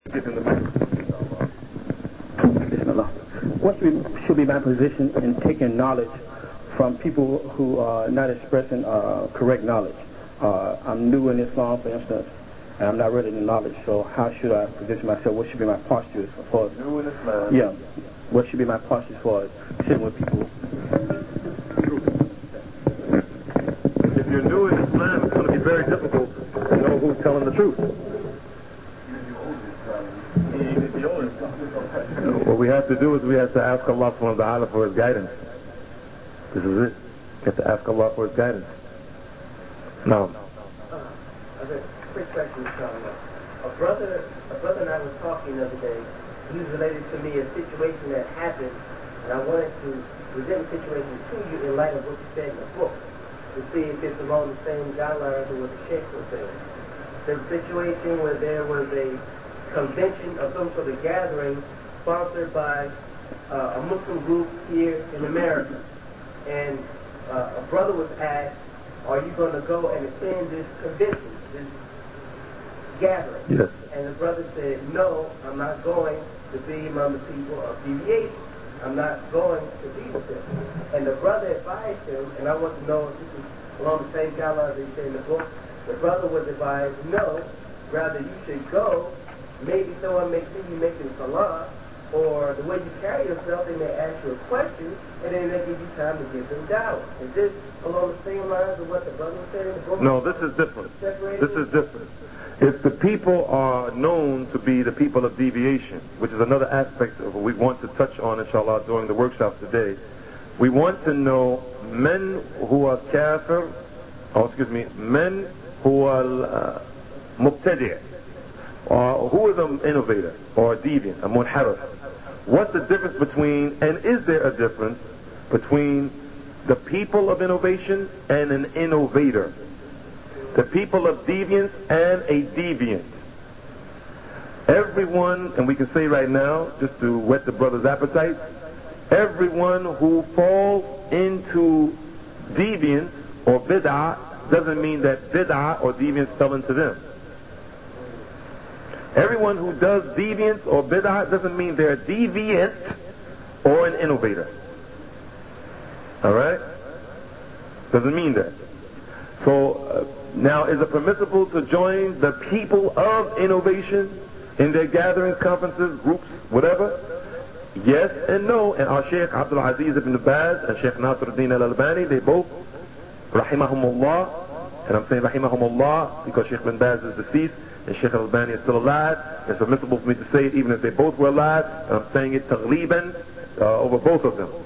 Get in the mic. What should be my position in taking knowledge from people who are not expressing correct knowledge? I'm new in Islam, for instance, and I'm not ready in knowledge, so how should I position myself? What should be my posture as far as... New in Islam? Yeah. What should be my posture as far as sitting with people? If you're new in Islam, it's going to be very difficult to know who's telling the truth. What we have to do is we have to ask Allah subhanahu wa ta'ala for His guidance. This is it. You have to ask Allah for His guidance. Now. Quick question, a brother and I were talking the other day. He related to me a situation that happened, and I wanted to present the situation to you in light of what you said in the book, to see if it's along the same guidelines of what the Sheikh was saying. There's a situation where there was a convention of some sort of gathering sponsored by a Muslim group here in America. And a brother was asked, are you going to go and attend this convention, this gathering? Yes. And the brother said, no, I'm not going to be among the people of deviation. I'm not going to be with them. And the brother advised him, and I want to know if this is along the same guidelines that you say in the book. The brother was advised, no, rather you should go. Maybe someone may see you making salah, or the way you carry yourself, they may ask you a question, and then they give you time to give them dawah. Is this along the same lines of what the brother said in the book? No, this is different. This is different. If the people are known to be the people of deviation, which is another aspect of what we want to touch on, inshallah, during the workshop today, we want to know men who are kafir, men who are mubtadi', or who is an innovator, or a deviant, a munharif. What's the difference between, and is there a difference between the people of innovation and an innovator? The people of deviance and a deviant. Everyone, and we can say right now, just to whet the brother's appetite, everyone who falls into deviance or bid'ah doesn't mean that bid'ah or deviance fell into them. Everyone who does deviance or bid'ah doesn't mean they're a deviant or an innovator. Alright? Doesn't mean that. So, now, is it permissible to join the people of innovation in their gatherings, conferences, groups, whatever? Yes and no. And our Sheikh Abdul Aziz ibn Baz and Sheikh Nasruddin al-Albani, they both, rahimahumullah, and I'm saying rahimahumullah because Sheikh ibn Baz is deceased and Sheikh al-Albani is still alive. It's permissible for me to say it even if they both were alive, and I'm saying it taghliban over both of them.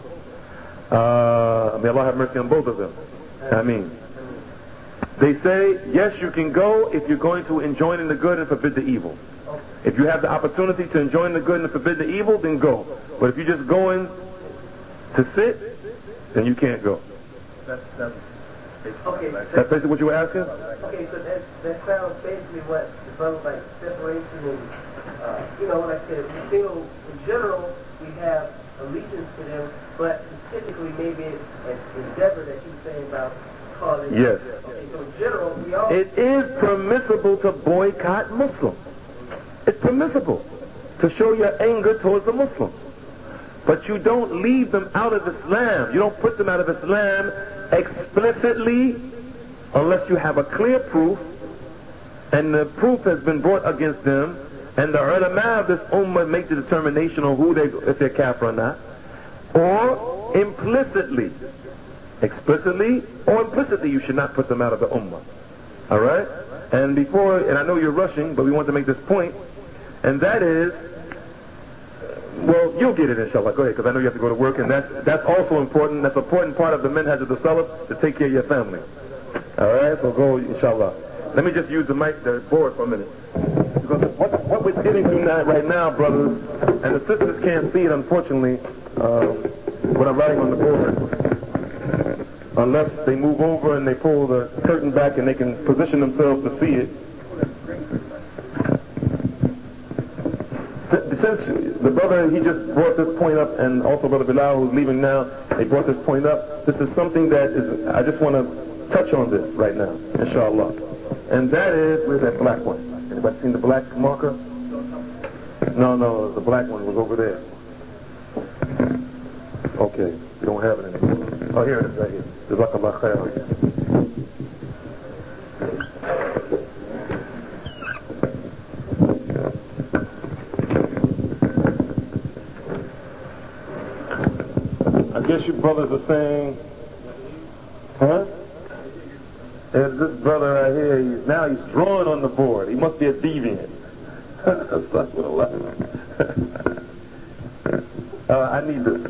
May Allah have mercy on both of them. Ameen. They say, yes, you can go if you're going to enjoin in the good and forbid the evil. If you have the opportunity to enjoin the good and forbid the evil, then go. But if you're just going to sit, then you can't go. That's basically what you were asking? Okay, so that sounds basically what the brother like separation and, like I said, we feel, in general, we have allegiance to them, but specifically maybe an endeavor that you're saying about. Yes. Okay, so in general, we all... It is permissible to boycott Muslims. It's permissible to show your anger towards the Muslims. But you don't leave them out of Islam. You don't put them out of Islam explicitly unless you have a clear proof and the proof has been brought against them and the ulama of this ummah make the determination on if they're kafir or not. Or implicitly. Explicitly or implicitly, you should not put them out of the ummah. Alright? And I know you're rushing, but we want to make this point, and that is, well, you'll get it inshallah. Go ahead, because I know you have to go to work, and that's also important. That's an important part of the minhaj of the salaf, to take care of your family. Alright? So go, inshallah. Let me just use the board for a minute. Because what we're getting to right now, brothers, and the sisters can't see it, unfortunately, what I'm writing on the board, unless they move over and they pull the curtain back and they can position themselves to see it. Since the brother, he just brought this point up, and also Brother Bilal, who's leaving now, they brought this point up. This is something that I just want to touch on this right now, inshallah. And that is, where's that black one? Anybody seen the black marker? No, the black one was over there. Okay, we don't have it anymore. Oh, here it is right here. Jazakallah khair. I guess you brothers are saying, huh? There's this brother right here, he's drawing on the board. He must be a deviant. I need this.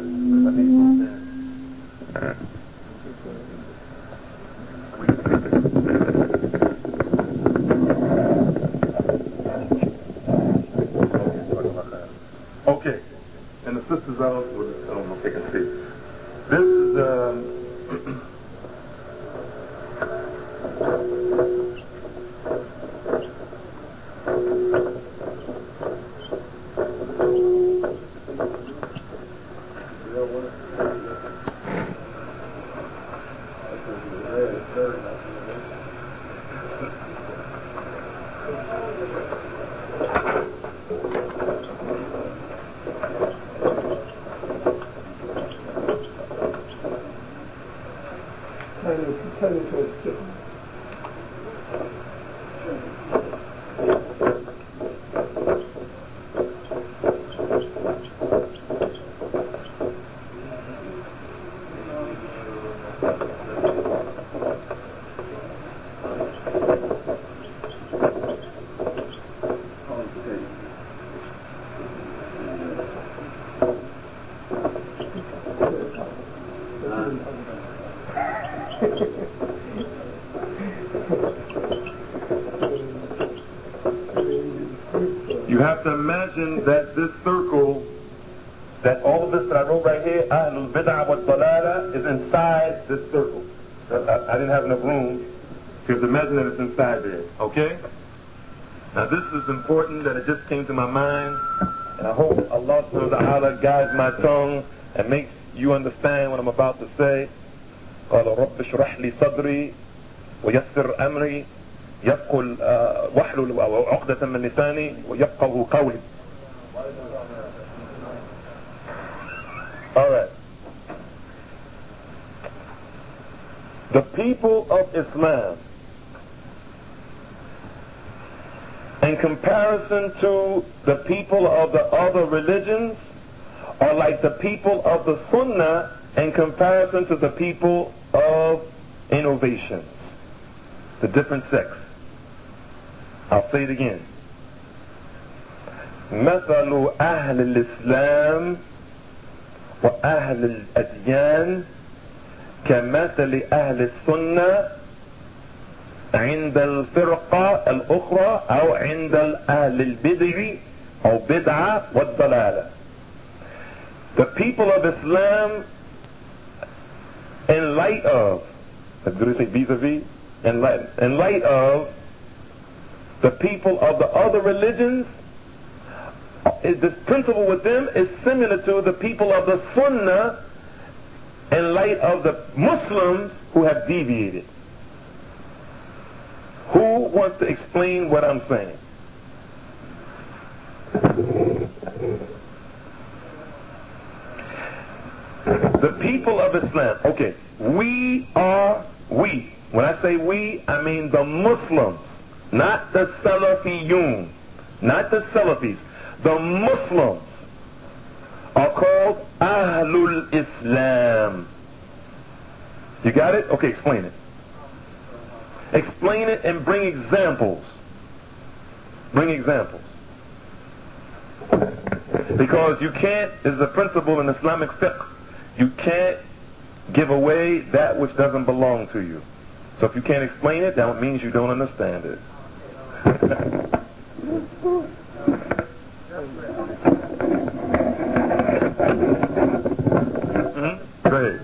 Okay. And the sisters, I don't know if they can see. This is, you have to imagine that this circle, that all of this that I wrote right here, Ahlul Bid'ah wa Dalala, is inside this circle. I didn't have enough room. You have to imagine that it's inside there. Okay? Now this is important that it just came to my mind, and I hope Allah subhanahu wa ta'ala guides my tongue and makes you understand what I'm about to say. قال رب اشرح لي صدري ويسر أمري يثقل واحلل عقدة من لساني ويفقهوا قولي. All right. The people of Islam, in comparison to the people of the other religions, are like the people of the Sunnah in comparison to the people of innovations, the different sects. I'll say it again. مثل أهل الإسلام وأهل الأديان كمثل أهل السنة عند الفرقة الأخرى أو عند أهل البدع أو بدعة والضلالة. The people of Islam, in light of, did I say vis-a-vis? In light of the people of the other religions, this principle with them is similar to the people of the Sunnah in light of the Muslims who have deviated. Who wants to explain what I'm saying? The people of Islam. Okay, we. When I say we, I mean the Muslims, not the Salafiyun, not the Salafis. The Muslims are called Ahlul Islam. You got it? Okay, explain it. Explain it and bring examples. Bring examples. Because you can't, there's a principle in Islamic fiqh, you can't give away that which doesn't belong to you. So if you can't explain it, that means you don't understand it. Go ahead.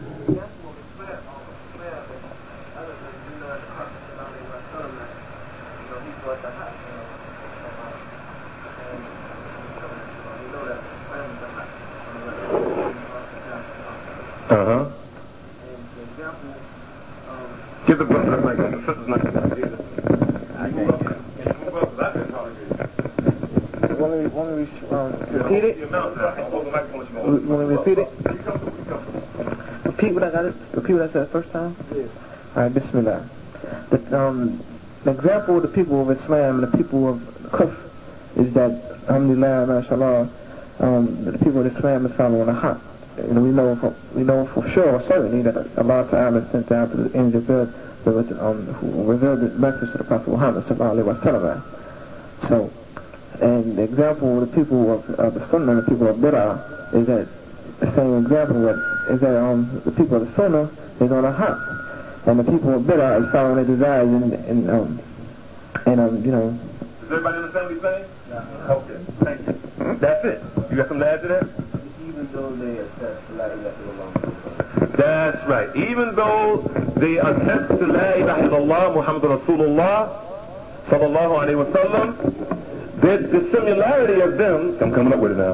Give the brother the mic. The sister's not going to hear this. One of these repeat it? You want me to repeat it? Repeat what I said the first time? Yes. All right, Bismillah. The example of the people of Islam and the people of Kufr is that, alhamdulillah, mashallah, the people of Islam is following the haqq. And we know for sure, certainly, that Allah Ta'ala sent down to the angel who revealed the message to the Prophet Muhammad sallallahu alaihi wasallam. So, and the example of the people of the Sunnah and the people of Bid'ah is that the same example is that the people of the Sunnah is on the haqq. And the people of Bid'ah is following their desires and you know. Does everybody understand what he's saying? Yeah. Okay, thank you. That's it. You got something to add to that? Even though they accept La ilaha illallah. That's right. Even though they attest to La ilaha illallah Muhammadur Rasulullah sallallahu alayhi wa sallam, the similarity of them, I'm coming up with it now.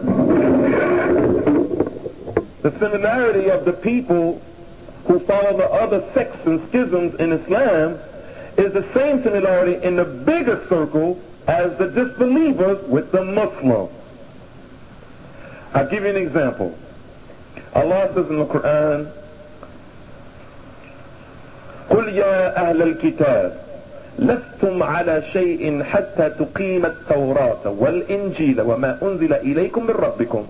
The similarity of the people who follow the other sects and schisms in Islam is the same similarity in the bigger circle as the disbelievers with the Muslims. I'll give you an example. Allah says in the Quran, قُلْ يَا أَهْلَ الْكِتَابِ لَسْتُمْ عَلَى شَيْءٍ حَتَّى تُقِيمَ التَّوْرَاةَ وَالْإِنْجِيلَ وَمَا أُنزِلَ إِلَيْكُمْ مِنْ رَبِّكُمْ.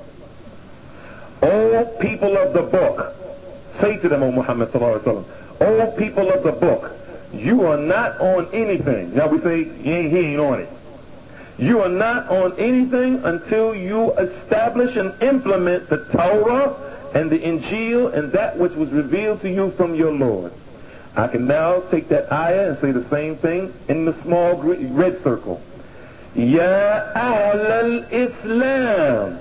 O people of the book, say to them, O Muhammad sallallahu alaihi wasallam, O people of the book, you are not on anything. Now we say, he ain't on it. You are not on anything until you establish and implement the Torah and the Injil and that which was revealed to you from your Lord. I can now take that ayah and say the same thing in the small red circle. Ya Ahl al-Islam.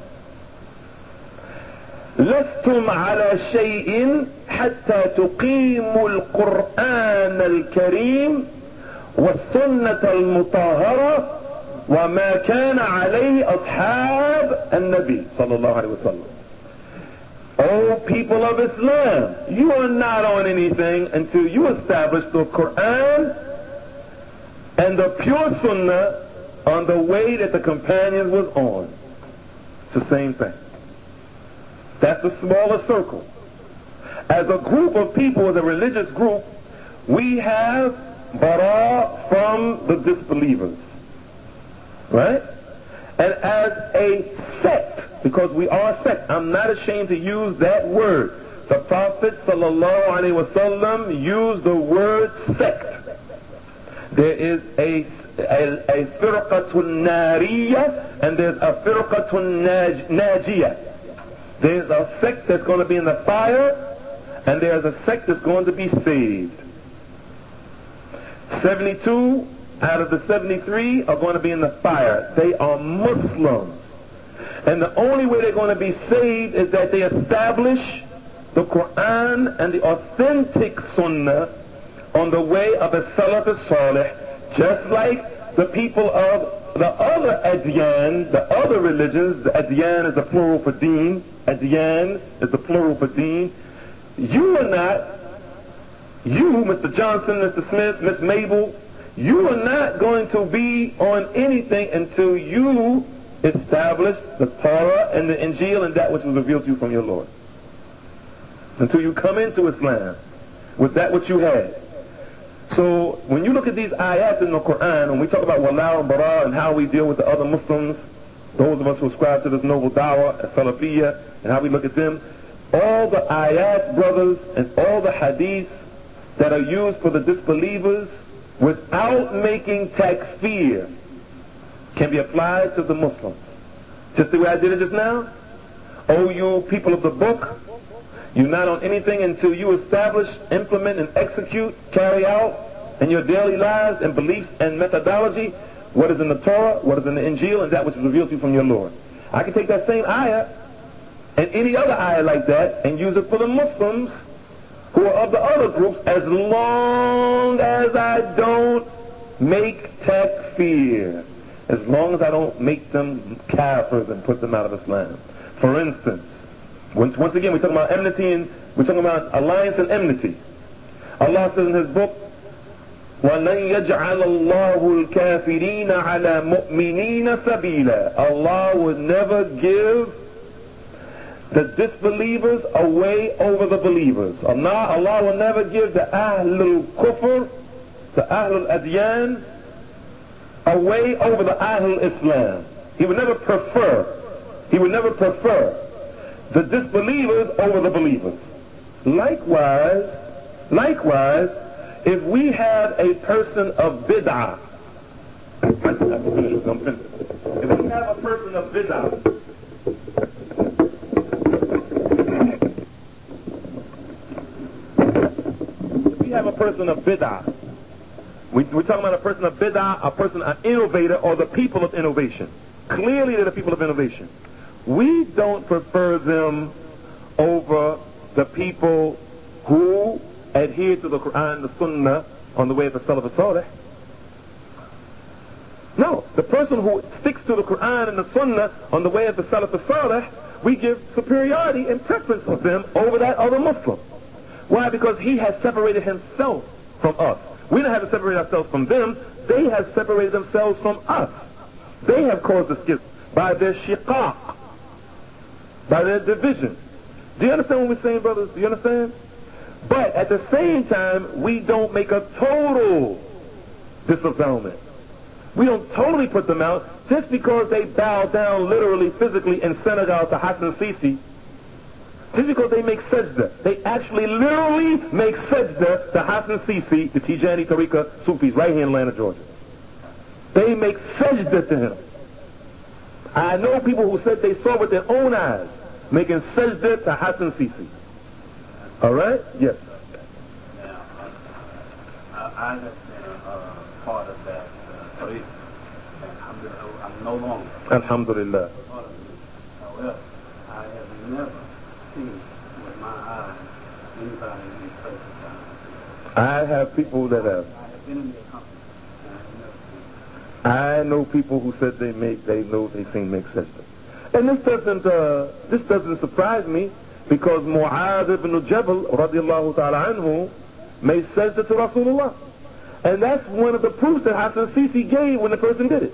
لستم على شيء حتى تقيموا القرآن الكريم والسنة المطهرة وما كان عليه أصحاب النبي صلى الله عليه وسلم. O people of Islam, you are not on anything until you establish the Quran and the pure Sunnah on the way that the companions was on. It's the same thing. That's a smaller circle. As a group of people, as a religious group, we have bara from the disbelievers. Right? And as a sect, because we are a sect, I'm not ashamed to use that word. The Prophet sallallahu alaihi wasallam used the word sect. There is a firqatun nariyah and there's a firqatun najiyah. There's a sect that's going to be in the fire, and there's a sect that's going to be saved. 72 out of the 73 are going to be in the fire. They are Muslims. And the only way they're going to be saved is that they establish the Quran and the authentic Sunnah on the way of a Salaf as-Salih, just like the people of the other adyan, the other religions. The adyan is the plural for deen. Adyan is the plural for deen. You are not, you, Mr. Johnson, Mr. Smith, Miss Mabel, you are not going to be on anything until you establish the Torah and the Injil and that which was revealed to you from your Lord. Until you come into Islam with that which you had. So when you look at these ayats in the Quran, when we talk about wala and bara and how we deal with the other Muslims, those of us who ascribe to this noble dawah, as-Salafiyya, and how we look at them, all the ayat, brothers, and all the hadiths that are used for the disbelievers without making takfir can be applied to the Muslims. Just the way I did it just now. Oh, you people of the book, you're not on anything until you establish, implement, and execute, carry out in your daily lives and beliefs and methodology what is in the Torah, what is in the Injil, and that which is revealed to you from your Lord. I can take that same ayah and any other ayah like that and use it for the Muslims who are of the other groups, as long as I don't make takfir, as long as I don't make them kafirs and put them out of Islam. For instance, once again, we're talking about enmity and we're talking about alliance and enmity. Allah says in His book, وَلَنْ يَجْعَلَ اللَّهُ الْكَافِرِينَ عَلَى مُؤْمِنِينَ سَبِيلًا. Allah would never give the disbelievers away over the believers. Allah will never give the Ahlul Kufr, the Ahlul Adyan, away over the Ahlul Islam. He would never prefer the disbelievers over the believers. Likewise, if we have a person of bid'ah, if we have a person of bid'ah, we're talking about a person of bid'ah, a person, an innovator, or the people of innovation. Clearly they're the people of innovation. We don't prefer them over the people who adhere to the Quran and the Sunnah on the way of the Salaf al-Salih. No, the person who sticks to the Quran and the Sunnah on the way of the Salaf al-Salih, we give superiority and preference of them over that other Muslim. Why? Because he has separated himself from us. We don't have to separate ourselves from them. They have separated themselves from us. They have caused the schism by their shiqaq, by their division. Do you understand what we're saying, brothers? Do you understand? But at the same time, we don't make a total disavowalment. We don't totally put them out just because they bow down literally, physically in Senegal to Hassan Sisi. Just because they make sajda. They actually literally make sajda to Hassan Sisi, the Tijani Tariqa Sufis, right here in Atlanta, Georgia. They make sajda to him. I know people who said they saw with their own eyes making sajda to Hassan Sisi. Alright? Yes. Now, I have been part of that tariq, and I'm no longer. Alhamdulillah. However, I have never seen with my eyes anybody in such a time. I have people that have. I have been in their company, and I have never seen it. I know people who said they seen make sajda. And this doesn't surprise me, because Mu'adh ibn Jabal radiallahu ta'ala anhu made sajda to Rasulullah. And that's one of the proofs that Hassan Sisi gave when the person did it.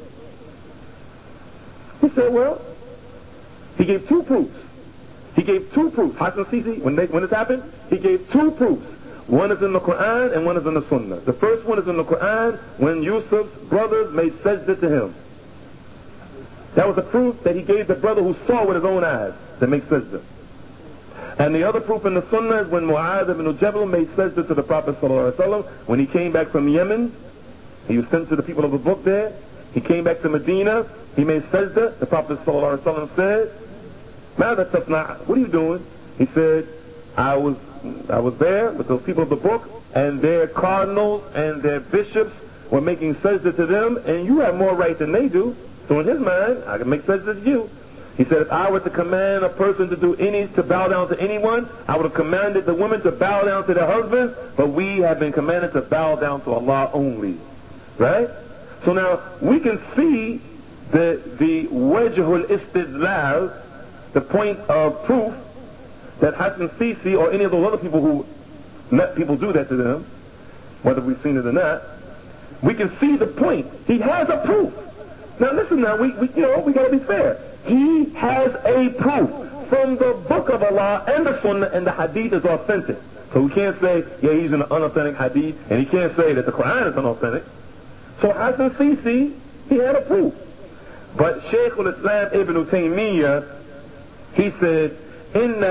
He said, well, he gave two proofs. Hassan Sisi, when this happened, he gave two proofs. One is in the Quran and one is in the Sunnah. The first one is in the Quran when Yusuf's brothers made sajda to him. That was the proof that he gave the brother who saw with his own eyes to make sajda. And the other proof in the Sunnah is when Mu'adh ibn Jabal made sajda to the Prophet ﷺ when he came back from Yemen. He was sent to the people of the book there. He came back to Medina. He made sajda. The Prophet ﷺ said, "Mada tasna'? What are you doing?" He said, I was there with those people of the book, and their cardinals and their bishops were making sajda to them, and you have more right than they do. So in his mind, I can make sajda to you. He said, if I were to command a person to bow down to anyone, I would have commanded the women to bow down to their husbands, but we have been commanded to bow down to Allah only. Right? So now, we can see the wajhul istidlal, the point of proof, that Hassan Sisi or any of those other people who let people do that to them, whether we've seen it or not, we can see the point. He has a proof. Now listen now, we gotta be fair. He has a proof from the book of Allah and the Sunnah, and the Hadith is authentic. So we can't say, yeah, he's in an unauthentic Hadith, and he can't say that the Quran is unauthentic. So Hassan Sisi, he had a proof. But Shaykh al-Islam Ibn Taymiyyah, he said, إن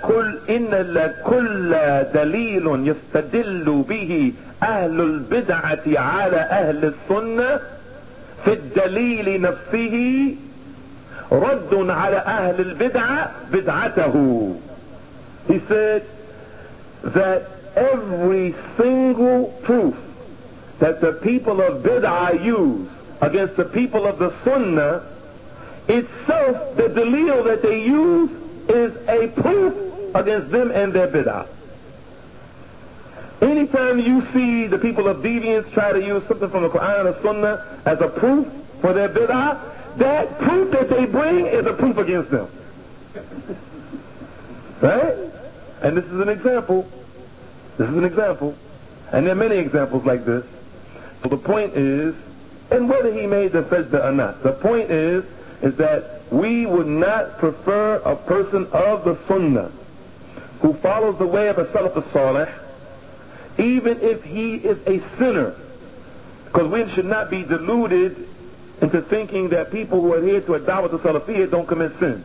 لكل دليل يستدل به أهل البدعة على أهل السنة في الدليل نفسه رد على أهل البدعة بدعته. He said that every single proof that the people of bid'ah use against the people of the sunnah, itself, the dalil that they use is a proof against them and their bid'ah. Anytime you see the people of deviance try to use something from the Quran or Sunnah as a proof for their bid'ah, that proof that they bring is a proof against them. Right? And this is an example. And there are many examples like this. So the point is, and whether he made the sajda or not, the point is that we would not prefer a person of the sunnah who follows the way of a salaf as-salih, even if he is a sinner. Because we should not be deluded into thinking that people who adhere to a da'wah as-salafiyyah don't commit sins.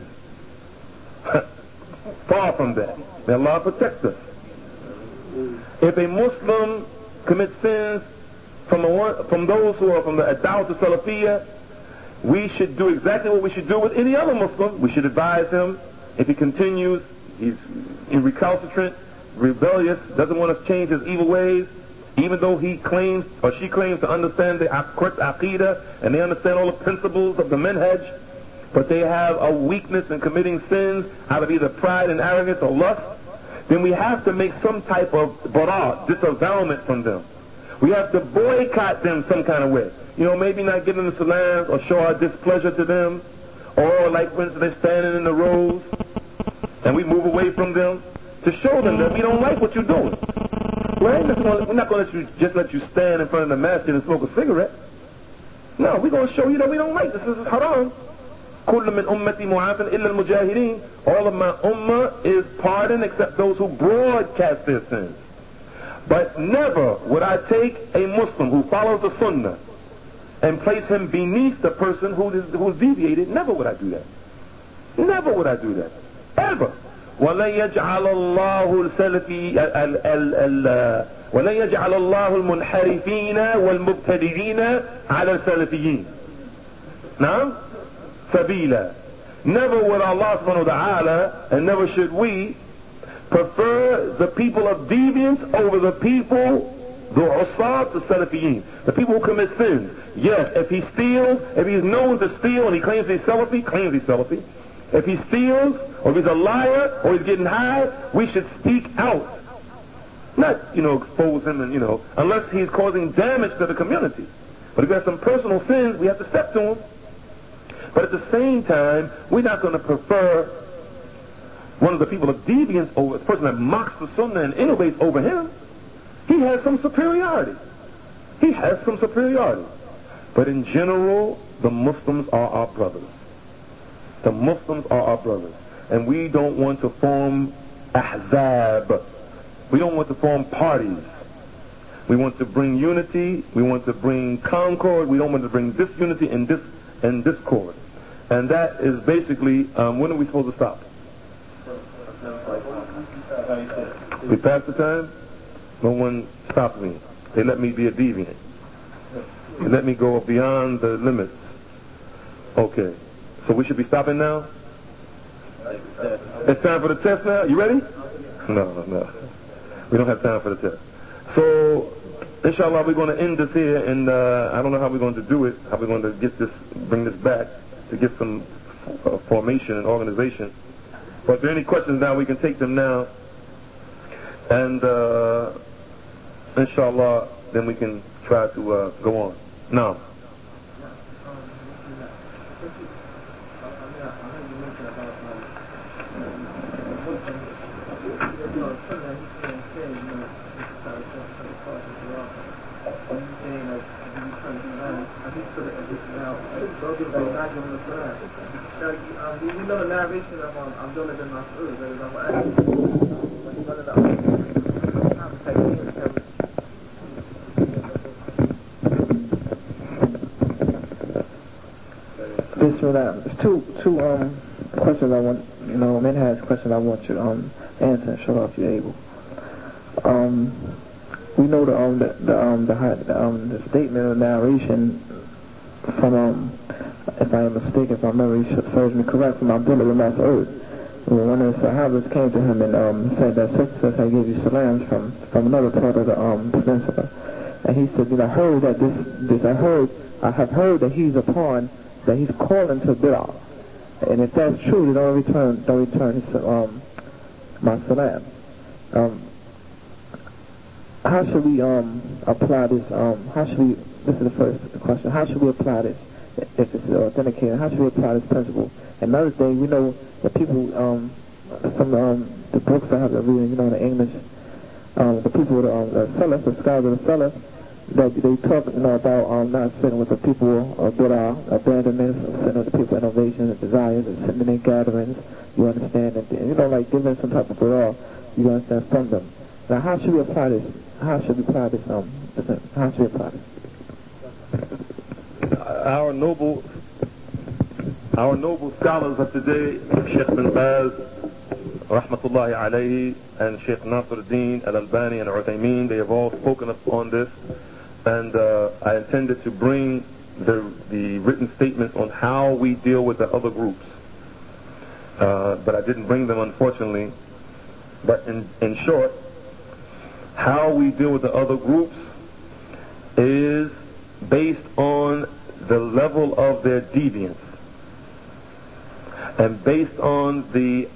Far from that. May Allah protect us. If a Muslim commits sins from those who are from the da'wah as-salafiyyah, we should do exactly what we should do with any other Muslim. We should advise him. If he continues, he's recalcitrant, rebellious, doesn't want to change his evil ways, even though he claims or she claims to understand the correct aqidah and they understand all the principles of the minhaj, but they have a weakness in committing sins out of either pride and arrogance or lust, then we have to make some type of disavowalment from them. We have to boycott them some kind of way. You know, maybe not give them the salams or show our displeasure to them, or like for instance they're standing in the rows and we move away from them to show them that we don't like what you're doing. We're not going to let you stand in front of the masjid and smoke a cigarette. No, we're going to show you that we don't like this. This is haram. كل من أمتي معافٍ إلا المجاهرين. All of my ummah is pardoned except those who broadcast their sins. But never would I take a Muslim who follows the sunnah and place him beneath the person who's deviated. Never would I do that. Never would I do that. Ever. ولن يجعل الله المنحرفين والمبتدعين على السلفيين. نعم. Sabila. Never would Allah subhanahu wa ta'ala, and never should we, prefer the people of deviance over the people, the usat, the salafiyin, the people who commit sins. Yes, if he steals, if he's known to steal and he claims he's salafi, if he steals, or if he's a liar, or he's getting high, we should speak out. Not, expose him and, unless he's causing damage to the community. But if he has some personal sins, we have to step to him. But at the same time, we're not going to prefer one of the people of deviance over the person that mocks the sunnah and innovates over him. He has some superiority. But in general, the Muslims are our brothers. And we don't want to form ahzab. We don't want to form parties. We want to bring unity. We want to bring concord. We don't want to bring disunity and discord. And that is basically, when are we supposed to stop? We passed the time? No one stopped me. They let me be a deviant. They let me go beyond the limits. Okay. So we should be stopping now? It's time for the test now? You ready? No. We don't have time for the test. So, inshallah, we're going to end this here, and I don't know how we're going to do it, how we're going to bring this back to get some formation and organization. But if there are any questions now, we can take them now. And inshallah, then we can try to go on. Now. You know the narration of Abdullah bin Mas'ud, that is There's two questions I want, Minhaj question I want you to answer, inshallah, if you're able. We know the statement or narration from if I am mistaken, if my memory serves me correct, from Abdullah bin Mas'ud, when one of the Sahabas came to him and said that such I gave you salams from another part of the peninsula, and he said, I have heard that he's calling to bid'ah, and if that's true, then don't return his my salam. How should we apply this? This is the first question. How should we apply this? If it's authenticated, how should we apply this principle? Another thing, we know that people, some the books I have been reading, in English, the people, the Salaf, the scholars of the Salaf, that they talk about not sitting with the people that are abandonments, sitting with the people innovation and desires, and sitting in gatherings, you understand, and like giving some type of parole, you understand, from them. Now, how should we apply this? How should we apply this? How should we apply this? Our noble scholars of today, Sheikh bin Baz, rahmatullahi alayhi, and Sheikh Nasruddin al-Albani and Uthaymeen, they have all spoken on this, and I intended to bring the written statements on how we deal with the other groups, but I didn't bring them, unfortunately. But in short, how we deal with the other groups is based on the level of their deviance, and based on the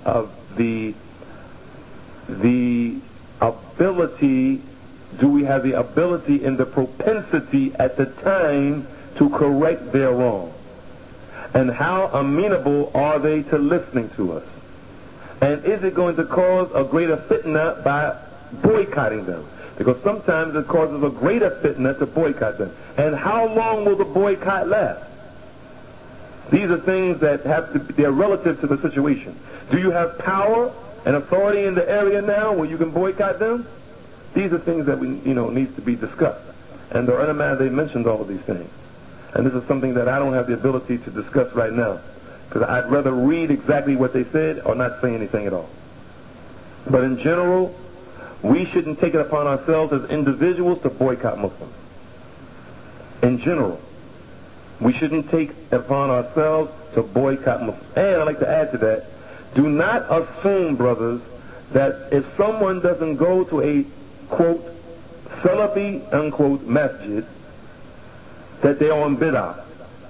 ability, do we have the ability and the propensity at the time to correct their wrong, and how amenable are they to listening to us, and is it going to cause a greater fitna by boycotting them? Because sometimes it causes a greater fitna to boycott them. And how long will the boycott last? These are things that they're relative to the situation. Do you have power and authority in the area now where you can boycott them? These are things that needs to be discussed. And the ulama, they mentioned all of these things. And this is something that I don't have the ability to discuss right now, because I'd rather read exactly what they said or not say anything at all. But in general, we shouldn't take it upon ourselves as individuals to boycott Muslims. In general, we shouldn't take it upon ourselves to boycott Muslims. And I'd like to add to that, do not assume, brothers, that if someone doesn't go to a, quote, Salafi, unquote, masjid, that they're on bid'ah.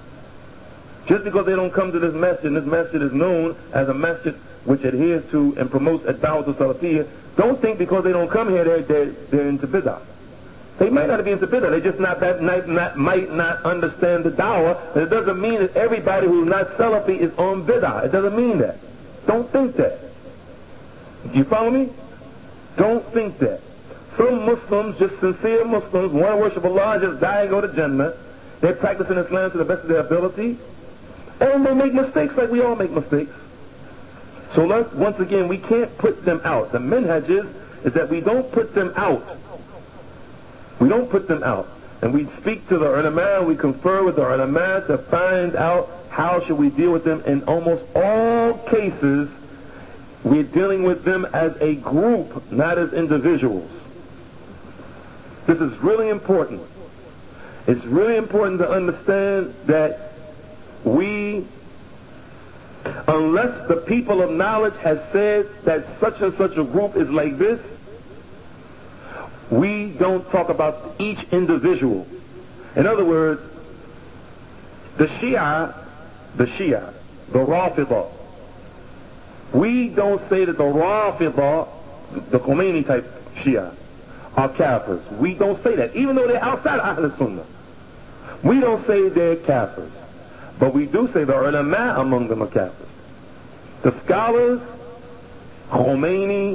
Just because they don't come to this masjid, and this masjid is known as a masjid which adheres to and promotes ad-dawah salafiyya, don't think because they don't come here they're into bid'ah. They might not be into bid'ah. They just might not understand the dawah. But it doesn't mean that everybody who's not Salafi is on bid'ah. It doesn't mean that. Don't think that. You follow me? Don't think that. Some Muslims, just sincere Muslims, want to worship Allah, just die and go to Jannah. They're practicing Islam to the best of their ability, and they make mistakes like we all make mistakes. So once again, we can't put them out. The minhaj is that we don't put them out. We don't put them out. And we speak to the ulama, we confer with the ulama to find out how should we deal with them. In almost all cases, we're dealing with them as a group, not as individuals. This is really important. It's really important to understand that unless the people of knowledge has said that such and such a group is like this, we don't talk about each individual. In other words, the Shia, the Rafidah, we don't say that the Rafidah, the Khomeini type Shia, are kafirs. We don't say that, even though they're outside Ahl Sunnah. We don't say they're kafirs. But we do say the ulama among them are kafirs. The scholars, Khomeini,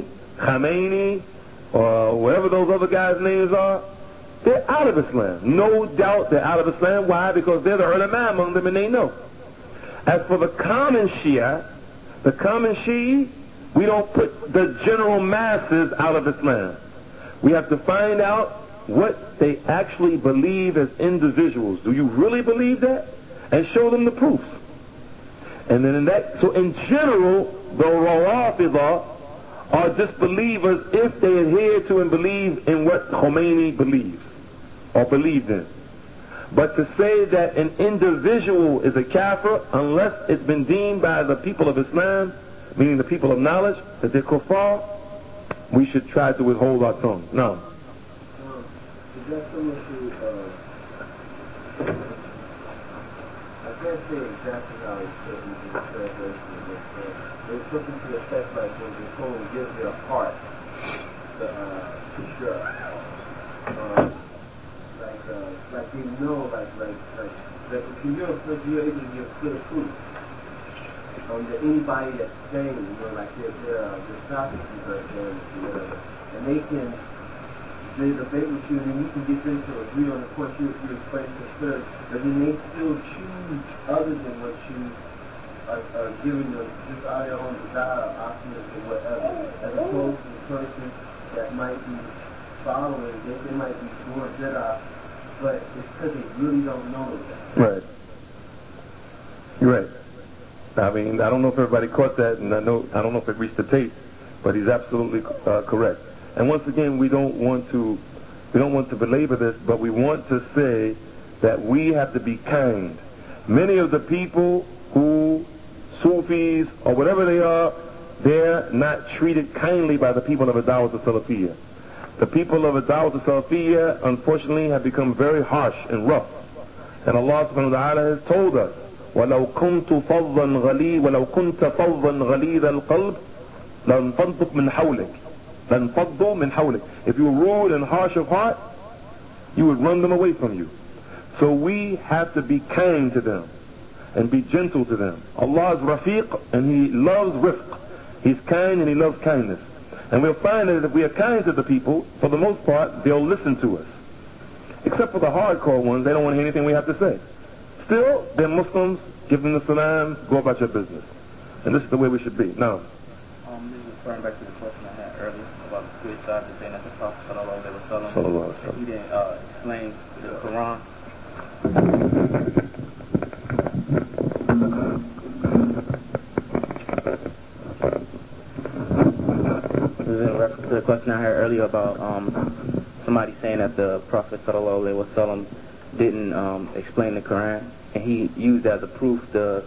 or whatever those other guys' names are, they're out of Islam. No doubt they're out of Islam. Why? Because they're the ulama among them and they know. As for the common Shia, we don't put the general masses out of Islam. We have to find out what they actually believe as individuals. Do you really believe that? And show them the proofs. And then so in general, the Rafidah are disbelievers if they adhere to and believe in what Khomeini believes or believed in. But to say that an individual is a kafir, unless it's been deemed by the people of Islam, meaning the people of knowledge, that they're kuffar, we should try to withhold our tongue. No. Is that similar to, I can't say exactly how it's written in the translation of this, but it's something to the effect like when the soul gives their heart to sure. Like you know, like if you're able to give clear proof that anybody that's saying, like they're stopping you or whatever, and they can they debate with you, and then you can get them to agree on the point you explain to the spirit, but then they still choose other than what you are giving them just out of their own desire, optimism, or whatever, as opposed to the person that might be following, they might be more Jedi, but it's because they really don't know that. Right. You're right. I mean, I don't know if everybody caught that, and I don't know if it reached the tape, but he's absolutely correct. And once again, we don't want to belabor this, but we want to say that we have to be kind. Many of the people who Sufis or whatever they are, they're not treated kindly by the people of Ad-Dawah As-Salafiyya. The people of Ad-Dawah As-Salafiyya, unfortunately, have become very harsh and rough. And Allah subhanahu wa ta'ala has told us, وَلَوْ كُنْتَ فَضًّا غَلِيظَ الْقَلْبِ لَانْفَضُّوا مِنْ حَوْلِكَ. If you were rude and harsh of heart, you would run them away from you. So we have to be kind to them and be gentle to them. Allah is Rafiq, and He loves rifq. He's kind and He loves kindness. And we'll find that if we are kind to the people, for the most part, they'll listen to us. Except for the hardcore ones, they don't want to hear anything we have to say. Still, they're Muslims, give them the salam, go about your business. And this is the way we should be. Now, this is referring back to the question I had earlier about the spiritual side of saying that the Prophet sallallahu alaihi wasallam, he didn't explain the Quran. This is in reference to the question I heard earlier about somebody saying that the Prophet sallallahu alaihi wasallam didn't explain the Quran, and he used as a proof the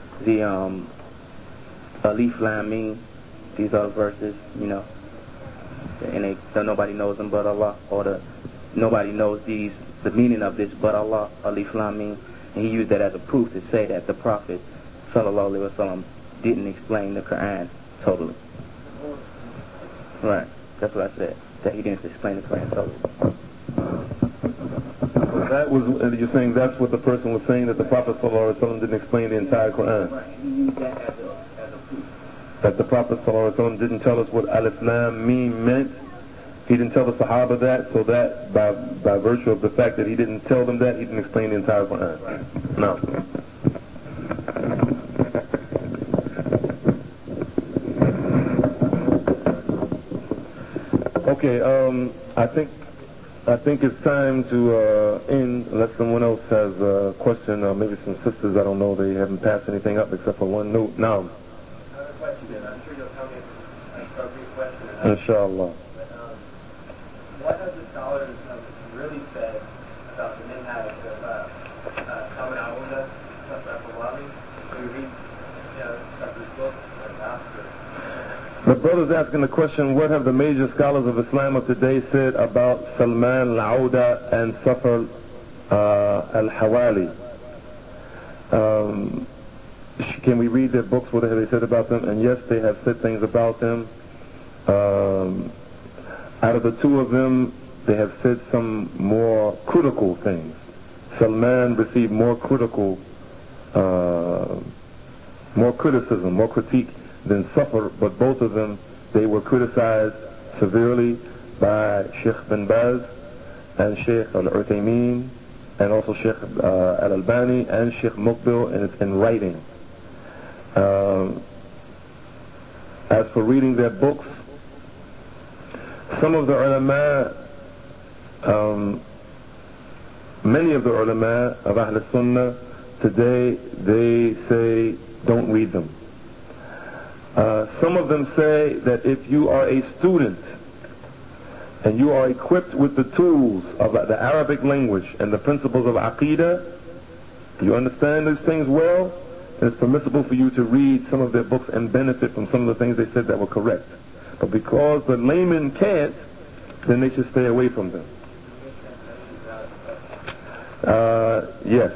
Alif Lam Mim, these other verses, you know, and nobody knows them but Allah, or nobody knows the meaning of this but Allah, Alif Lam Mim, and he used that as a proof to say that the Prophet sallallahu alaihi wasallam didn't explain the Quran totally. Right, that's what I said, that he didn't explain the Quran totally. That was, you're saying that's what the person was saying, that the Prophet ﷺ didn't explain the entire Quran. Right, he used that as a proof. That the Prophet ﷺ didn't tell us what Alif Lam Mim meant. He didn't tell the Sahaba that, so that by virtue of the fact that he didn't tell them that, he didn't explain the entire Quran. Right. No. Okay, I think it's time to end, unless someone else has a question, or maybe some sisters, I don't know, they haven't passed anything up except for one note. Now. I have a question, and I'm sure you'll tell me a brief question. Inshallah. But, what have the scholars really said about the minhaj of Salman al-Auda, Safar al-Fawali? We read Safar's book, like after. The brother's asking the question, what have the major scholars of Islam of today said about Salman al-Auda and Safar al-Hawali? Can we read their books? What have they said about them? And yes, they have said things about them. Out of the two of them, they have said some more critical things. Salman received more criticism, more critique than Safar, but both of them, they were criticized severely by Sheikh bin Baz and Sheikh al-Uthaymeen and also Sheikh al-Albani and Sheikh Muqbil in writing. As for reading their books, some of the ulama, many of the ulama of Ahl Sunnah today, they say don't read them. Some of them say that if you are a student and you are equipped with the tools of the Arabic language and the principles of Aqidah, you understand these things well, then it's permissible for you to read some of their books and benefit from some of the things they said that were correct. But because the layman can't, then they should stay away from them. Yes.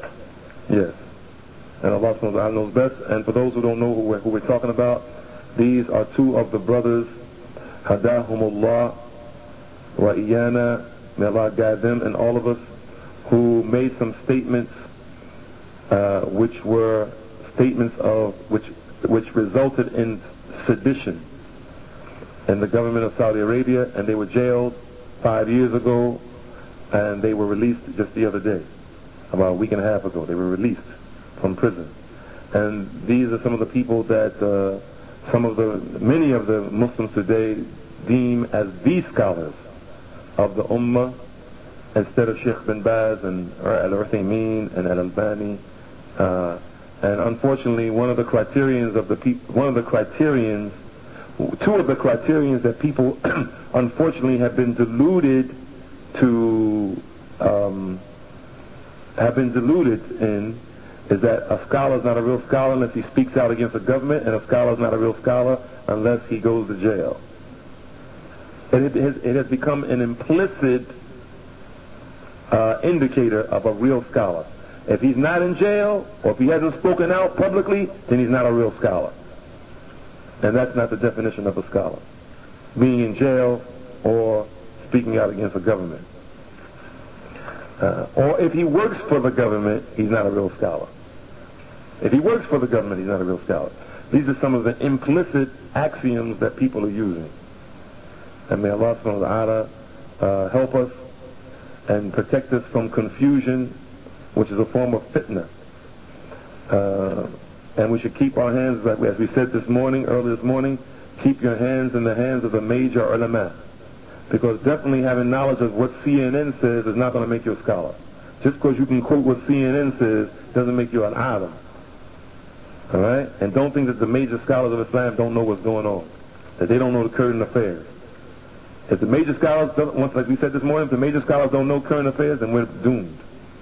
And Allah subhanahu wa ta'ala knows best. And for those who don't know who we're talking about, these are two of the brothers, Hadahumullah wa Iyana, may Allah guide them and all of us, who made some statements which were statements of which resulted in sedition in the government of Saudi Arabia, and they were jailed 5 years ago, and they were released just the other day. About a week and a half ago, they were released from prison. And these are some of the people that many of the Muslims today deem as the scholars of the Ummah, instead of Sheikh bin Baz and Al-Uthaymeen and Al-Albani. And unfortunately, two of the criterions that people unfortunately have been deluded in is that a scholar is not a real scholar unless he speaks out against the government, and a scholar is not a real scholar unless he goes to jail. It has become an implicit indicator of a real scholar. If he's not in jail, or if he hasn't spoken out publicly, then he's not a real scholar. And that's not the definition of a scholar. Being in jail or speaking out against the government. Or if he works for the government, he's not a real scholar. If he works for the government, he's not a real scholar. These are some of the implicit axioms that people are using. And may Allah subhanahu wa ta'ala help us and protect us from confusion, which is a form of fitna. And we should keep our hands, like as we said early this morning, keep your hands in the hands of the major ulama. Because definitely having knowledge of what CNN says is not going to make you a scholar. Just because you can quote what CNN says doesn't make you an alim. Alright? And don't think that the major scholars of Islam don't know what's going on. That they don't know the current affairs. If the major scholars, like we said this morning, if the major scholars don't know current affairs, then we're doomed.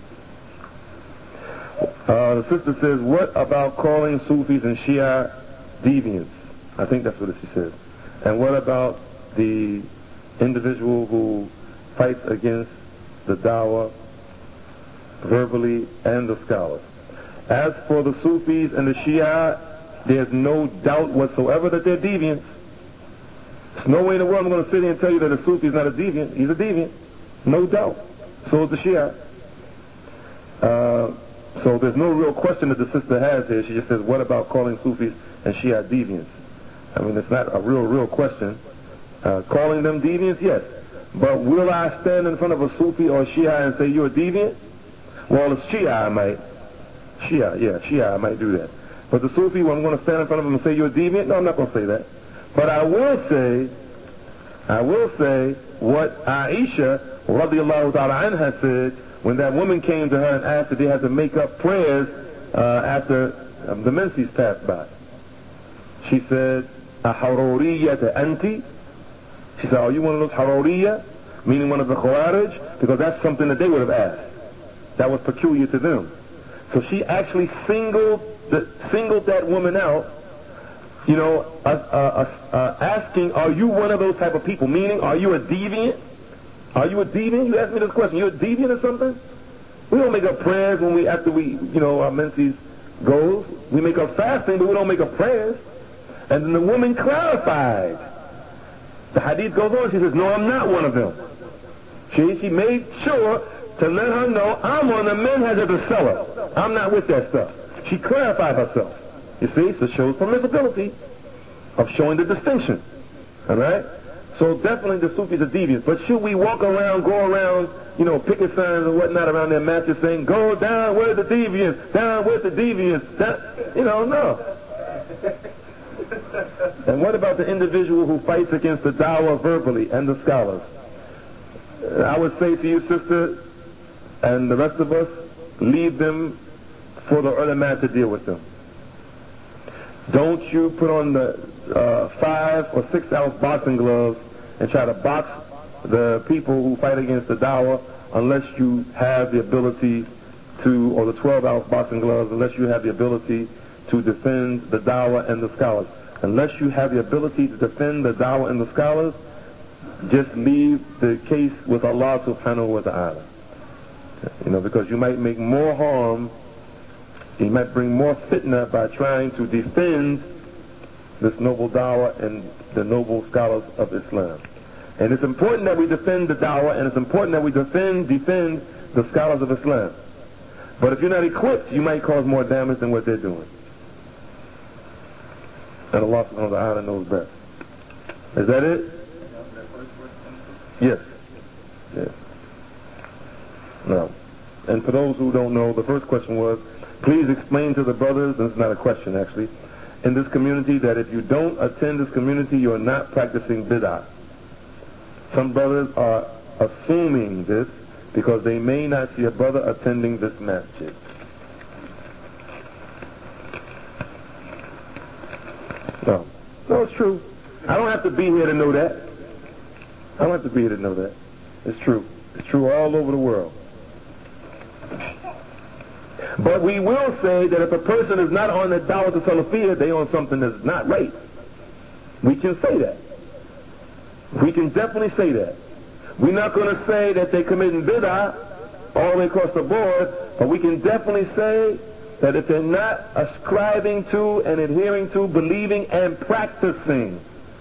The sister says, what about calling Sufis and Shia deviants? I think that's what she said. And what about the individual who fights against the dawah verbally and the scholars? As for the Sufis and the Shia, there's no doubt whatsoever that they're deviants. There's no way in the world I'm going to sit here and tell you that a Sufi is not a deviant. He's a deviant. No doubt. So is the Shia. So there's no real question that the sister has here. She just says, what about calling Sufis and Shia deviants? I mean, it's not a real question. Calling them deviants, yes. But will I stand in front of a Sufi or a Shia and say, you're a deviant? Well, it's Shia I might. Shia I might do that. But the Sufi, well, I'm going to stand in front of him and say, you're a deviant? No, I'm not going to say that. But I will say what Aisha radiallahu ta'ala anha said when that woman came to her and asked if they had to make up prayers after the menses passed by. She said, "Haruriyya anti?" She said, are you one of those Haruriyya? Meaning one of the Khawarij? Because that's something that they would have asked. That was peculiar to them. So she actually singled that woman out, asking, are you one of those type of people? Meaning, are you a deviant? Are you a deviant? You asked me this question. You a deviant or something? We don't make up prayers after our menses goes. We make up fasting, but we don't make up prayers. And then the woman clarified. The hadith goes on. She says, no, I'm not one of them. She made sure to let her know, I'm on the minhaj of the seller. I'm not with that stuff. She clarified herself. You see, so it shows permissibility of showing the distinction. Alright? So definitely the Sufis are deviants. But should we go around, picket signs and whatnot around their matches saying, go down with the deviants, down with the deviants, no. And what about the individual who fights against the dawah verbally and the scholars? I would say to you, sister, and the rest of us, leave them for the ulama to deal with them. Don't you put on the 5 or 6 ounce boxing gloves and try to box the people who fight against the dawah unless you have the ability to, or the 12 ounce boxing gloves, unless you have the ability to defend the dawah and the scholars. Unless you have the ability to defend the dawah and the scholars, just leave the case with Allah subhanahu wa ta'ala. Because you might make more harm, you might bring more fitna by trying to defend this noble dawah and the noble scholars of Islam. And it's important that we defend the dawah, and it's important that we defend the scholars of Islam. But if you're not equipped, you might cause more damage than what they're doing. And Allah subhanahu wa ta'ala knows best. Is that it? Yes. Yes. Now, and for those who don't know, the first question was, please explain to the brothers, and it's not a question actually, in this community that if you don't attend this community, you are not practicing bid'ah. Some brothers are assuming this because they may not see a brother attending this masjid. No, it's true. I don't have to be here to know that. I don't have to be here to know that. It's true. It's true all over the world. But we will say that if a person is not on the Dawah Salafiyah, they on something that's not right. We can say that. We can definitely say that. We're not going to say that they're committing bid'ah all the way across the board, but we can definitely say that if they're not ascribing to and adhering to, believing and practicing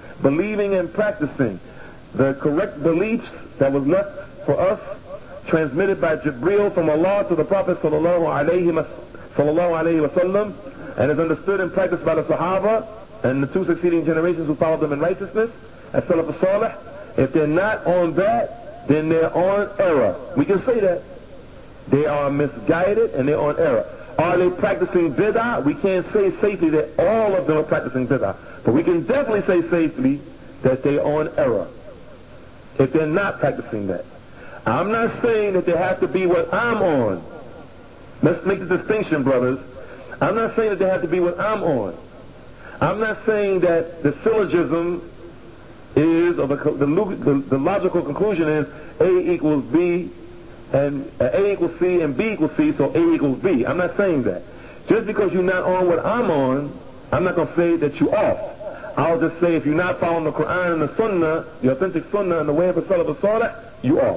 the correct beliefs that was left for us, transmitted by Jibreel from Allah to the Prophet sallallahu alaihi wasallam, and is understood and practiced by the Sahaba and the two succeeding generations who followed them in righteousness, as Salaf as-Salih. If they're not on that, then they're on error. We can say that. They are misguided and they're on error. Are they practicing bid'ah? We can't say safely that all of them are practicing bid'ah. But we can definitely say safely that they're on error if they're not practicing that. I'm not saying that they have to be what I'm on. Let's make the distinction, brothers. I'm not saying that they have to be what I'm on. I'm not saying that the syllogism is, or the logical conclusion is A equals B, and A equals C, and B equals C, so A equals B. I'm not saying that. Just because you're not on what I'm on, I'm not going to say that you're off. I'll just say if you're not following the Quran and the Sunnah, the authentic Sunnah and the way of the Salaf as-Salih, you're off.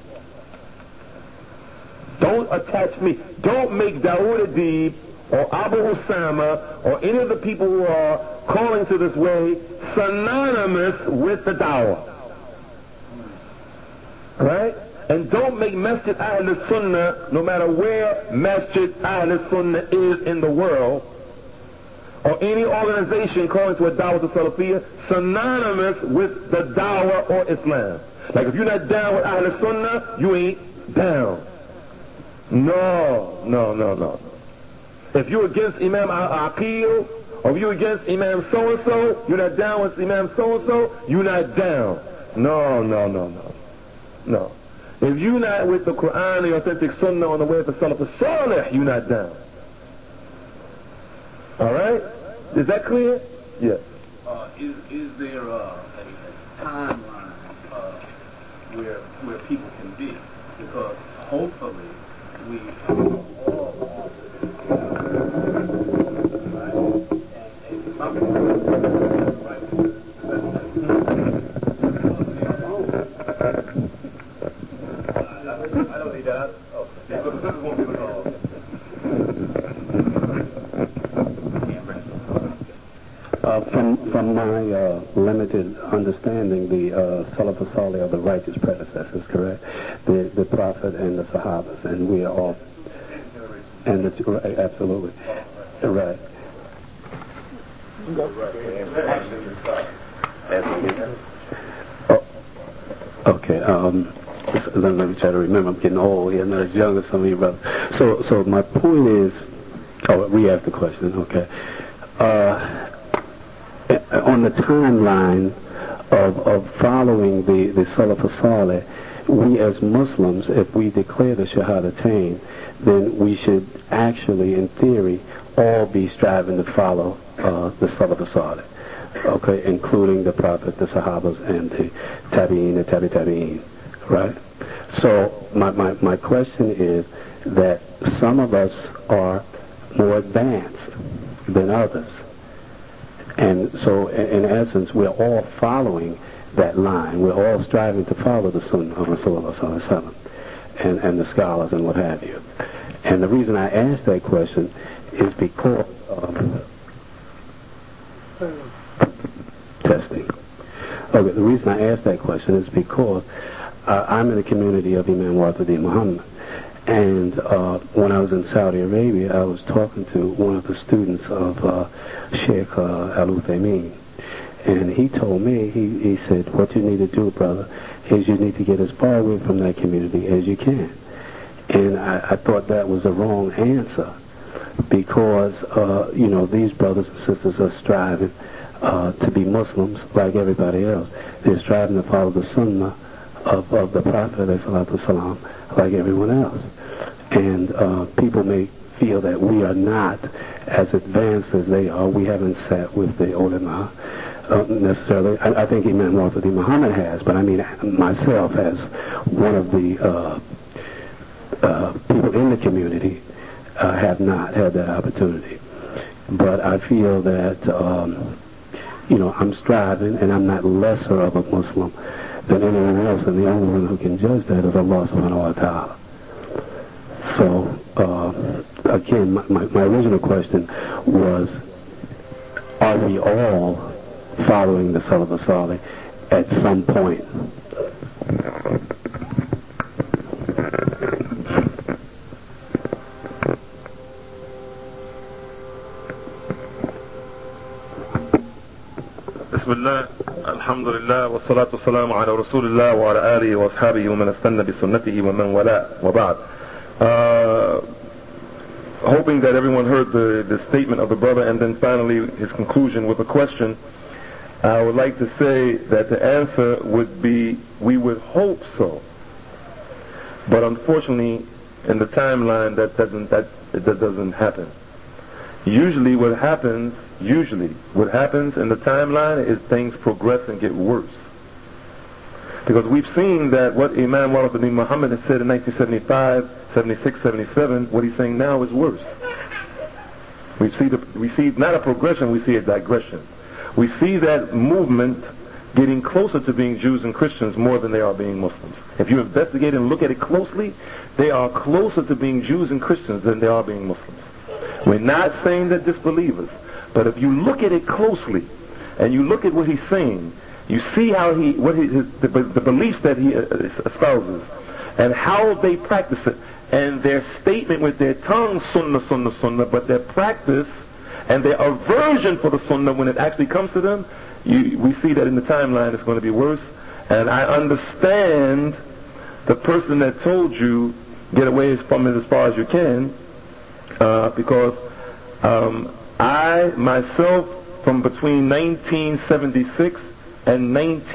Don't attach me. Don't make Dawood Adib or Abu Usama or any of the people who are calling to this way synonymous with the Dawah. Right? And don't make Masjid Ahl Sunnah, no matter where Masjid Ahl Sunnah is in the world, or any organization calling to a Dawah to Salafiyah, synonymous with the Dawah or Islam. Like if you're not down with Ahl Sunnah, you ain't down. No. If you're against Imam Aqil, or if you're against Imam so-and-so, you're not down with Imam so-and-so, you're not down. No. If you're not with the Quran, the authentic Sunnah on the way of the Salaf as-Salih, you're not down. Alright? Is that clear? Yes. Is there a timeline where people can be? Because hopefully we all want I don't need that. Oh, yeah, but this won't be at all. From my limited understanding, the Salaf as-Salih are the righteous predecessors, correct? The Prophet and the Sahabas, and we are all, and the, absolutely, right. Okay. Let me try to remember. I'm getting old here, not as young as some of you brothers. So my point is, re-ask the question. Okay. On the timeline of following the Salaf as-Salih, we as Muslims, if we declare the Shahadatain, then we should actually, in theory, all be striving to follow the Salaf as-Salih, okay, including the Prophet, the Sahabas, and the Tabi'een, the Tabi'een, right? So my question is that some of us are more advanced than others. And so, in essence, we're all following that line. We're all striving to follow the Sunnah of Rasulullah and the scholars and what have you. And the reason I ask that question is because testing. Okay, the reason I ask that question is because I'm in the community of Imam Wahiduddin Muhammad. And when I was in Saudi Arabia, I was talking to one of the students of Sheikh Al-Uthaymeen. And he told me, he said, what you need to do, brother, is you need to get as far away from that community as you can. And I thought that was a wrong answer because, these brothers and sisters are striving to be Muslims like everybody else. They're striving to follow the sunnah of the Prophet ﷺ like everyone else. And people may feel that we are not as advanced as they are. We haven't sat with the ulama necessarily. I think Imam Wafi'i Muhammad has, but I mean myself as one of the people in the community have not had that opportunity. But I feel that, I'm striving and I'm not lesser of a Muslim than anyone else, and the only one who can judge that is Allah subhanahu wa ta'ala. So, again, my original question was, are we all following the Salaf as-Salih at some point? Bismillah, alhamdulillah, wa salatu wa salamu ala rasulillah wa ala alihi wa ashabihi wa man astanna bi sunnatihi wa man wala wa ba'd. Hoping that everyone heard the statement of the brother and then finally his conclusion with a question, I would like to say that the answer would be, we would hope so. But unfortunately, in the timeline, that doesn't happen. Usually what happens in the timeline is things progress and get worse. Because we've seen that what Imam Wafi'i Muhammad has said in 1975, 76, 77, what he's saying now is worse. We see not a progression, we see a digression. We see that movement getting closer to being Jews and Christians more than they are being Muslims. If you investigate and look at it closely, they are closer to being Jews and Christians than they are being Muslims. We're not saying that disbelievers, but if you look at it closely and you look at what he's saying, you see how the beliefs that he espouses and how they practice it, and their statement with their tongue, sunnah, sunnah, sunnah, but their practice and their aversion for the sunnah when it actually comes to them, we see that in the timeline it's going to be worse. And I understand the person that told you get away from it as far as you can, because I myself, from between 1976 and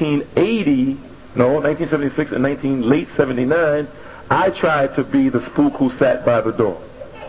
1976 and late 79, I tried to be the spook who sat by the door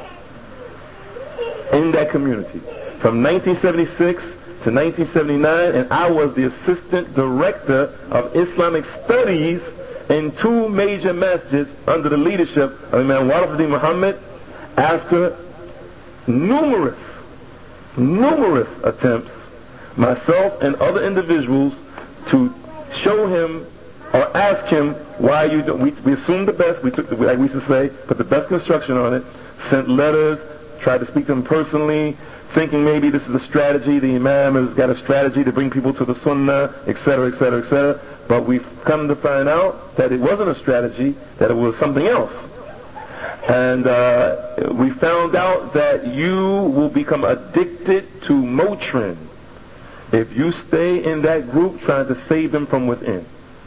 in that community from 1976 to 1979, and I was the assistant director of Islamic studies in 2 major masjids under the leadership of Imam Wafi'i Muhammad after numerous attempts, myself and other individuals, to show him or ask him why you don't. We assumed the best. We took like we used to say, put the best construction on it. Sent letters, tried to speak to him personally, thinking maybe this is a strategy. The Imam has got a strategy to bring people to the Sunnah, etc., etc., etc. But we've come to find out that it wasn't a strategy; that it was something else. And we found out that you will become addicted to Motrin if you stay in that group trying to save them from within.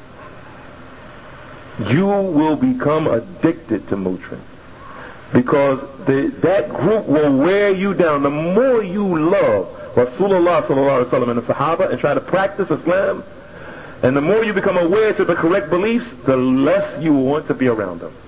You will become addicted to Motrin, because that group will wear you down. The more you love Rasulullah sallallahu alaihi wasallam and the Sahaba and try to practice Islam, and the more you become aware to the correct beliefs, the less you want to be around them.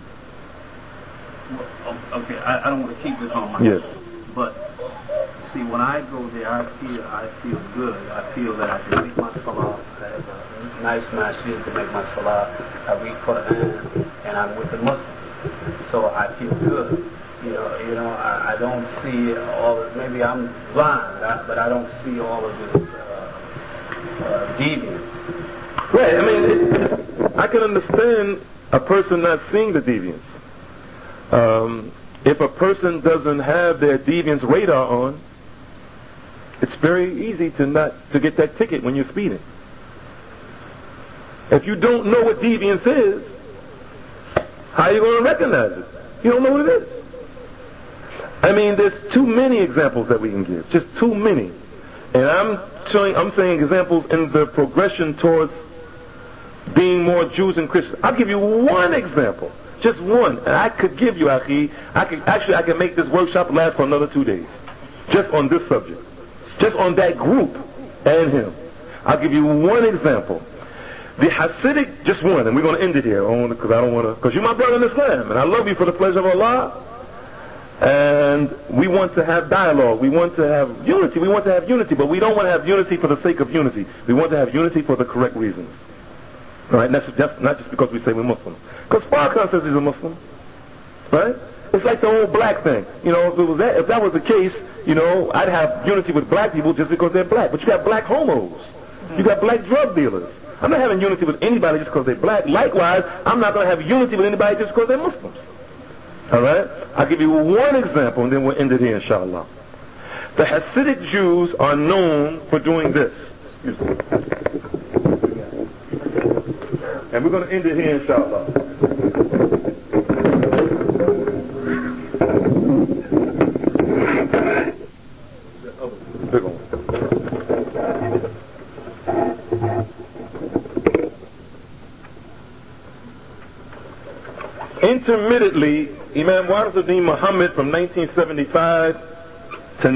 Okay, I don't want to keep this on my Yes. But see, when I go there, I feel good. I feel that I can make my salah. I have a nice masjid to make my salah. I read Quran, and I'm with the Muslims, so I feel good. I don't see all. Maybe I'm blind, but I don't see all of this deviance. Right. I mean, I can understand a person not seeing the deviance. If a person doesn't have their deviance radar on, it's very easy to get that ticket when you're speeding. If you don't know what deviance is, how are you going to recognize it? You don't know what it is. I mean, there's too many examples that we can give, just too many. And I'm saying examples in the progression towards being more Jews and Christians. I'll give you one example. Just one. And I could give you, Akhi, I can make this workshop last for another 2 days. Just on this subject. Just on that group and him. I'll give you one example. The Hasidic, just one, and we're going to end it here, because I don't want to, because you're my brother in Islam, and I love you for the pleasure of Allah, and we want to have dialogue, we want to have unity, but we don't want to have unity for the sake of unity. We want to have unity for the correct reasons. All right, that's not just because we say we're Muslim. Because Farrakhan says he's a Muslim, right? It's like the whole black thing. You know, if that was the case, you know, I'd have unity with black people just because they're black. But you got black homos. You got black drug dealers. I'm not having unity with anybody just because they're black. Likewise, I'm not going to have unity with anybody just because they're Muslims. All right? I'll give you one example, and then we'll end it here, inshallah. The Hasidic Jews are known for doing this. Excuse me. And we're going to end it here, inshallah. Big one. Intermittently, Imam Warithuddin Muhammad from 1975 to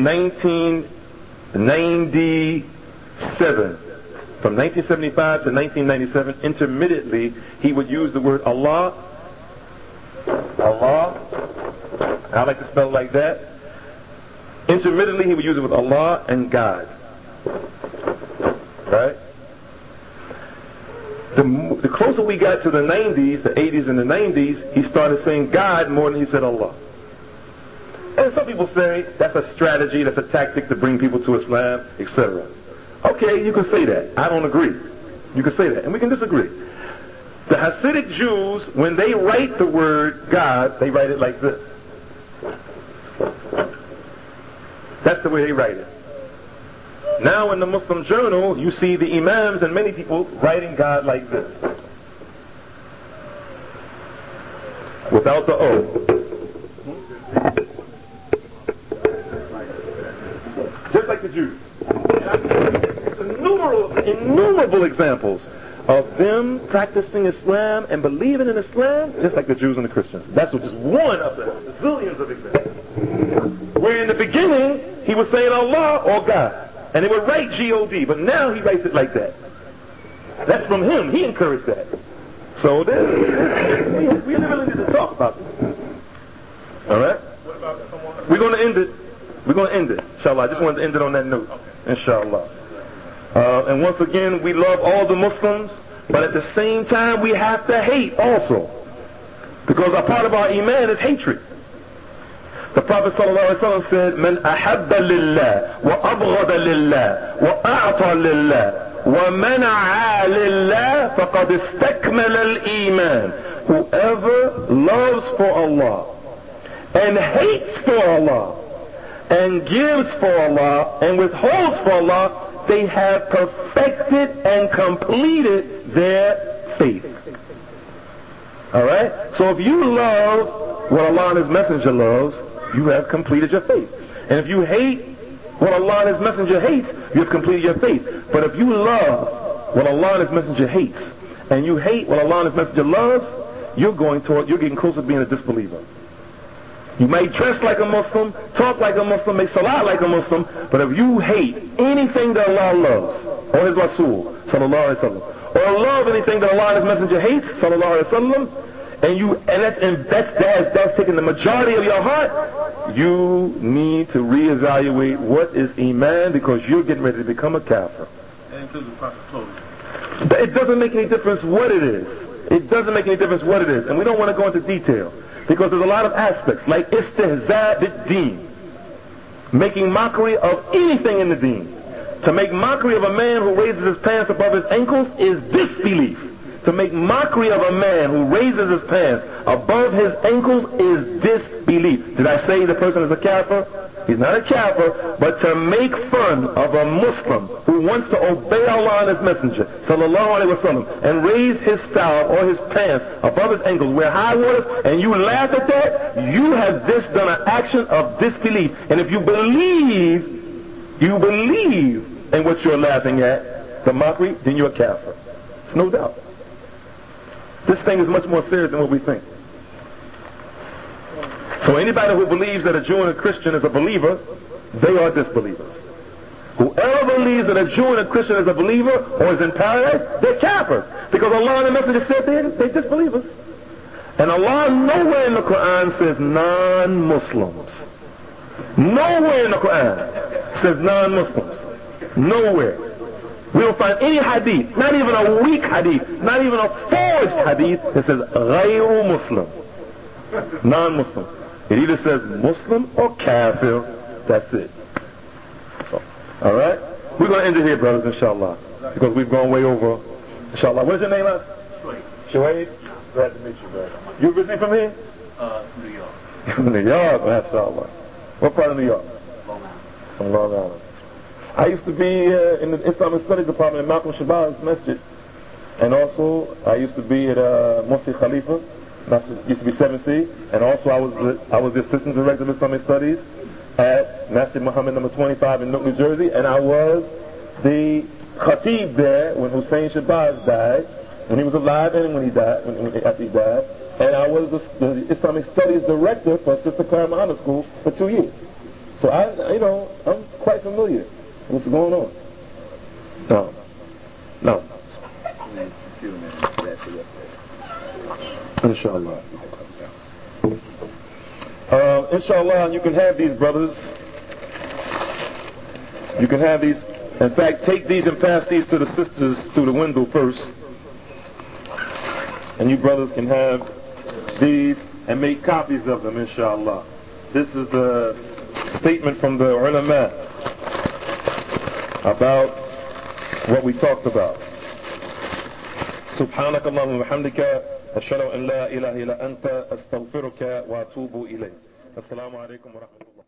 1997, from 1975 to 1997, intermittently, he would use the word Allah, I like to spell it like that. Intermittently, he would use it with Allah and God. Right? The closer we got to the 90s, the 80s and the 90s, he started saying God more than he said Allah. And some people say that's a strategy, that's a tactic to bring people to Islam, etc. Okay, you can say that. I don't agree. You can say that, and we can disagree. The Hasidic Jews, when they write the word God, they write it like this. That's the way they write it. Now in the Muslim Journal, you see the Imams and many people writing God like this. Without the O. Just like the Jews. It's innumerable examples of them practicing Islam and believing in Islam just like the Jews and the Christians. That's just one of the zillions of examples. Where in the beginning, he was saying Allah or God. And they would write G-O-D, but now he writes it like that. That's from him. He encouraged that. So we really need to talk about this. All right? We're going to end it. Inshallah. I just wanted to end it on that note. Inshallah. And once again, we love all the Muslims, but at the same time, we have to hate also. Because a part of our iman is hatred. The Prophet ﷺ said, "Man ahabba lillah, wa abghada lillah, wa a'ta lillah, wa mana'a lillah, faqad istakmala al-iman." Whoever loves for Allah, and hates for Allah, and gives for Allah, and withholds for Allah, they have perfected and completed their faith. Alright? So if you love what Allah and His Messenger loves, you have completed your faith. And if you hate what Allah and His Messenger hates, you have completed your faith. But if you love what Allah and His Messenger hates, and you hate what Allah and His Messenger loves, you're getting closer to being a disbeliever. You may dress like a Muslim, talk like a Muslim, make salah like a Muslim, but if you hate anything that Allah loves, or His Rasul, sallallahu alaihi wasallam, or love anything that Allah and His Messenger hates, sallallahu alaihi wasallam, and that's taking the majority of your heart, you need to reevaluate what is Iman, because you're getting ready to become a kafir. That includes the Prophet's clothing. It doesn't make any difference what it is. It doesn't make any difference what it is. And we don't want to go into detail, because there's a lot of aspects, like istihza bid-deen, making mockery of anything in the deen. To make mockery of a man who raises his pants above his ankles is disbelief. To make mockery of a man who raises his pants above his ankles is disbelief. Did I say the person is a kafir? He's not a kafir, but to make fun of a Muslim who wants to obey Allah and His Messenger, sallallahu alaihi wasallam, and raise his style or his pants above his ankles, wear high waters, and you laugh at that, you have just done an action of disbelief. And if you believe in what you're laughing at, the mockery, then you're a kafir. No doubt. This thing is much more serious than what we think. So anybody who believes that a Jew and a Christian is a believer, they are disbelievers. Whoever believes that a Jew and a Christian is a believer or is in paradise, they're kafirs. Because Allah and the Messenger said they're disbelievers. And Allah nowhere in the Quran says non-Muslims. Nowhere in the Quran says non-Muslims. Nowhere. We don't find any hadith, not even a weak hadith, not even a forged hadith that says غير Muslim. Non-Muslim. It either says Muslim or kafir. That's it. So, all right? We're going to end it here, brothers, inshallah. Because we've gone way over. Inshallah. What's your name, man? Shuaib. Glad to meet you, brother. You originally from here? New York. New York, mashallah. What part of New York? Long Island. From Long Island. I used to be in the Islamic Studies Department at Malcolm Shabazz Masjid. And also, I used to be at Mufti Khalifa. Used to be 7C. And also, I was the Assistant Director of Islamic Studies at Masjid Muhammad number 25 in Newark, New Jersey. And I was the Khatib there when Hussein Shabazz died. When he was alive and when he died, after he died. And I was the Islamic Studies Director for Sister Karama Honor School for 2 years. So I'm quite familiar with what's going on. No. Inshallah. Inshallah, you can have these, brothers. You can have these. In fact, take these and pass these to the sisters through the window first. And you brothers can have these and make copies of them, inshallah. This is the statement from the ulama about what we talked about. سبحانك اللهم وبحمدك أشهد أن لا إله إلا أنت أستغفرك وأتوب إليك. السلام عليكم ورحمة الله.